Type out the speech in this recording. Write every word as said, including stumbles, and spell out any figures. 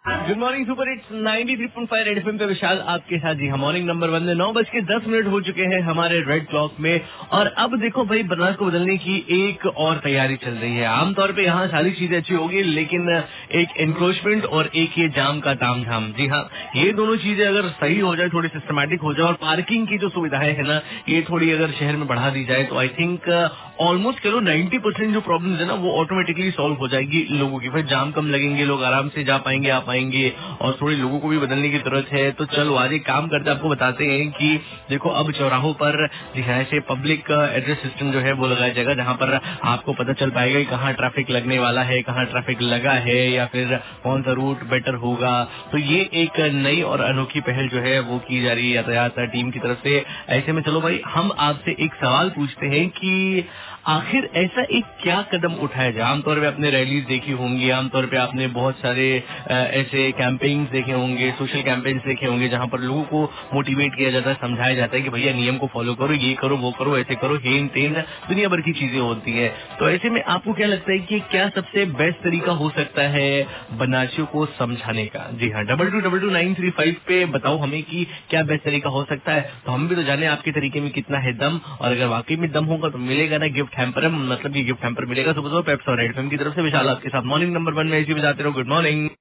Good morning super hits ninety three point five red FM पे विशाल आपके साथ। जी हाँ, मॉर्निंग नंबर वन में नौ बज के दस मिनट हो चुके हैं हमारे रेड क्लॉक में। और अब देखो भाई, बनास को बदलने की एक और तैयारी चल रही है। आमतौर पे यहाँ सारी चीजें अच्छी होगी, लेकिन एक एनक्रोचमेंट और एक ये जाम का तामझाम। जी हाँ, ये दोनों चीजें अगर सही हो जाए, थोड़ी सिस्टमैटिक हो जाए, और पार्किंग की जो सुविधाएं है ना, ये थोड़ी अगर शहर में बढ़ा दी जाए, तो आई थिंक ऑलमोस्ट करो नाइन्टी परसेंट जो प्रॉब्लम है ना, वो ऑटोमेटिकली सॉल्व हो जाएगी लोगों की। फिर जाम कम लगेंगे, लोग आराम से जा पाएंगे, आ पाएंगे, और थोड़ी लोगों को भी बदलने की जरूरत है। तो चलो आज एक काम करते हैं, आपको बताते हैं कि देखो अब चौराहों पर जी हाँ, ऐसे पब्लिक एड्रेस सिस्टम जो है वो लगाया जाएगा, जहाँ पर आपको पता चल पाएगा कि कहाँ ट्रैफिक लगने वाला है, कहाँ ट्रैफिक लगा है, या फिर कौन सा रूट बेटर होगा। तो ये एक नई और अनोखी पहल जो है वो की जा रही है यातायात टीम की तरफ से। ऐसे में चलो भाई, हम आपसे एक सवाल पूछते हैं कि आखिर ऐसा एक क्या कदम उठाया जाए। आमतौर पे आपने रैलीज देखी होंगी, आमतौर पे आपने बहुत सारे ऐसे कैंपेन्स देखे होंगे, सोशल कैंपेन्स देखे होंगे, जहां पर लोगों को मोटिवेट किया जाता है, समझाया जाता है कि भैया नियम को फॉलो करो, ये करो, वो करो, ऐसे करो, हेन तेन दुनिया भर की चीजें होती है। तो ऐसे में आपको क्या लगता है कि क्या सबसे बेस्ट तरीका हो सकता है बनारसियों को समझाने का? जी हाँ, double two double two nine three five पे बताओ हमें कि क्या बेस्ट तरीका हो सकता है, तो हम भी तो जाने आपके तरीके में कितना है दम। और अगर वाकई में दम होगा तो मिलेगा ना गिफ्ट हैम्पर, मतलब ये गिफ्ट हैम्पर मिलेगा सुबह सुबह पेप्स और रेड एफएम की तरफ से। विशाल आपके साथ मॉर्निंग नंबर वन में ऐसी बजाते रहो। Good morning.